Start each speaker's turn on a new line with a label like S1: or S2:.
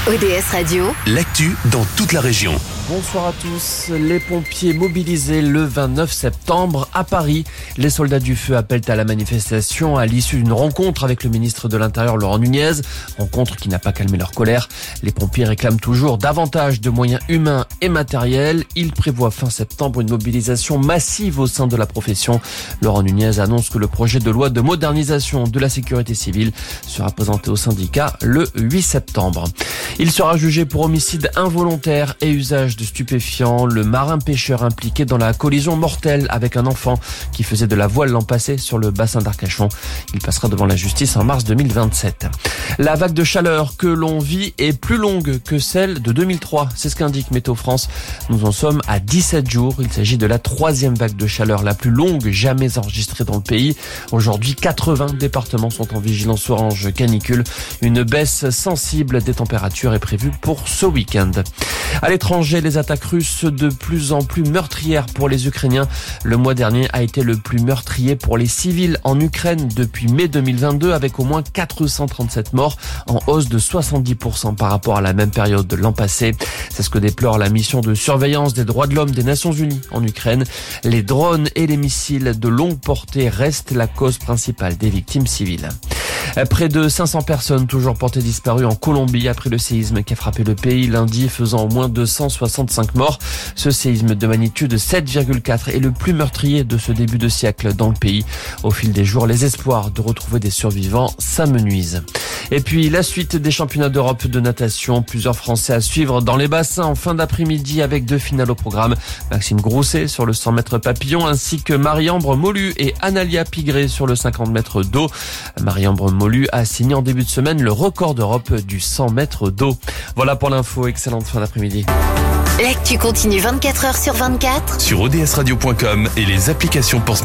S1: ODS Radio,
S2: l'actu dans toute la région.
S3: Bonsoir à tous. Les pompiers mobilisés le 29 septembre à Paris. Les soldats du feu appellent à la manifestation à l'issue d'une rencontre avec le ministre de l'Intérieur Laurent Nunez. Rencontre qui n'a pas calmé leur colère. Les pompiers réclament toujours davantage de moyens humains et matériels. Ils prévoient fin septembre une mobilisation massive au sein de la profession. Laurent Nunez annonce que le projet de loi de modernisation de la sécurité civile sera présenté au syndicat le 8 septembre. Il sera jugé pour homicide involontaire et usage de stupéfiants. Le marin pêcheur impliqué dans la collision mortelle avec un enfant qui faisait de la voile l'an passé sur le bassin d'Arcachon. Il passera devant la justice en mars 2027. La vague de chaleur que l'on vit est plus longue que celle de 2003. C'est ce qu'indique Météo France. Nous en sommes à 17 jours. Il s'agit de la 3e vague de chaleur la plus longue jamais enregistrée dans le pays. Aujourd'hui, 80 départements sont en vigilance orange canicule. Une baisse sensible des températures est prévue pour ce week-end. À l'étranger, les attaques russes de plus en plus meurtrières pour les Ukrainiens. Le mois dernier a été le plus meurtrier pour les civils en Ukraine depuis mai 2022 avec au moins 437 morts en hausse de 70% par rapport à la même période de l'an passé. C'est ce que déplore la mission de surveillance des droits de l'homme des Nations Unies en Ukraine. Les drones et les missiles de longue portée restent la cause principale des victimes civiles. Près de 500 personnes toujours portées disparues en Colombie après le séisme qui a frappé le pays lundi, faisant au moins 265 morts. Ce séisme de magnitude 7,4 est le plus meurtrier de ce début de siècle dans le pays. Au fil des jours, les espoirs de retrouver des survivants s'amenuisent. Et puis la suite des championnats d'Europe de natation. Plusieurs Français à suivre dans les bassins en fin d'après-midi avec 2 finales au programme. Maxime Grousset sur le 100 mètres papillon ainsi que Marie-Ambre Molu et Analia Pigré sur le 50 mètres d'eau. Marie-Ambre Molu a signé en début de semaine le record d'Europe du 100 mètres d'eau. Voilà pour l'info. Excellente fin d'après-midi.
S1: l'actu continue 24 heures sur 24
S2: Sur odsradio.com et les applications pour